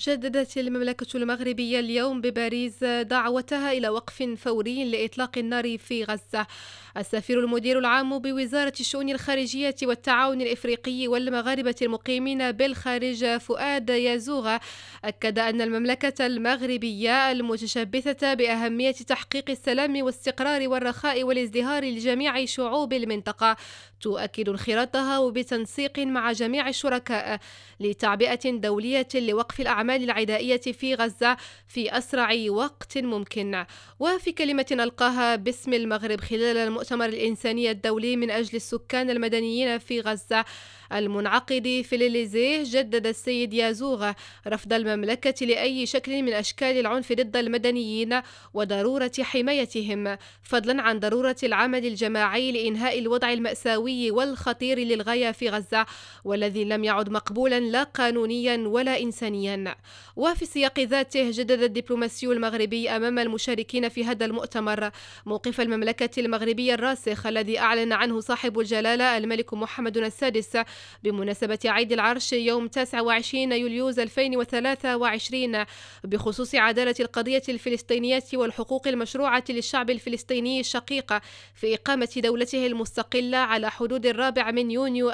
جددت المملكة المغربية اليوم بباريس دعوتها إلى وقف فوري لإطلاق النار في غزة. السفير المدير العام بوزارة الشؤون الخارجية والتعاون الإفريقي والمغاربة المقيمين بالخارج فؤاد يازوغ أكد أن المملكة المغربية المتشبثة بأهمية تحقيق السلام والاستقرار والرخاء والازدهار لجميع شعوب المنطقة تؤكد انخراطها وبتنسيق مع جميع الشركاء لتعبئة دولية لوقف الأعمال العدائية في غزة في أسرع وقت ممكن. وفي كلمة ألقاها باسم المغرب خلال المؤتمر الإنساني الدولي من أجل السكان المدنيين في غزة المنعقد في الإليزيه، جدد السيد يازوغ رفض المملكة لأي شكل من أشكال العنف ضد المدنيين وضرورة حمايتهم، فضلا عن ضرورة العمل الجماعي لإنهاء الوضع المأساوي والخطير للغاية في غزة، والذي لم يعد مقبولا لا قانونيا ولا إنسانيا. وفي سياق ذاته جدد الدبلوماسي المغربي أمام المشاركين في هذا المؤتمر موقف المملكة المغربية الراسخ الذي أعلن عنه صاحب الجلالة الملك محمد السادس بمناسبة عيد العرش يوم 29 يوليوز 2023 بخصوص عدالة القضية الفلسطينية والحقوق المشروعة للشعب الفلسطيني الشقيق في إقامة دولته المستقلة على حدود 4 من يونيو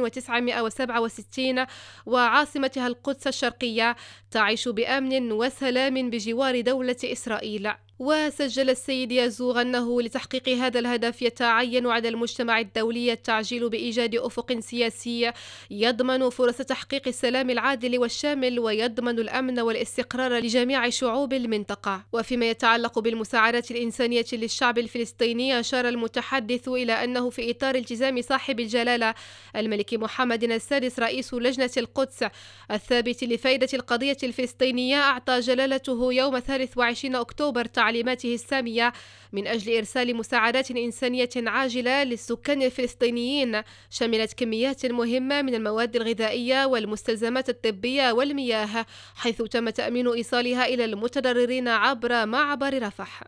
1967 وعاصمتها القدس الشرقية تعيش بأمن وسلام بجوار دولة إسرائيل. وسجل السيد يازوغ أنه لتحقيق هذا الهدف يتعين على المجتمع الدولي التعجيل بإيجاد أفق سياسي يضمن فرص تحقيق السلام العادل والشامل ويضمن الأمن والاستقرار لجميع شعوب المنطقة. وفيما يتعلق بالمساعدات الإنسانية للشعب الفلسطيني، أشار المتحدث إلى أنه في إطار التزام صاحب الجلالة الملك محمد السادس رئيس لجنة القدس الثابت لفائدة القضية الفلسطينية، أعطى جلالته يوم 23 أكتوبر تعليماته السامية من أجل إرسال مساعدات إنسانية عاجلة للسكان الفلسطينيين شملت كميات مهمة من المواد الغذائية والمستلزمات الطبية والمياه، حيث تم تأمين إيصالها إلى المتضررين عبر معبر رفح.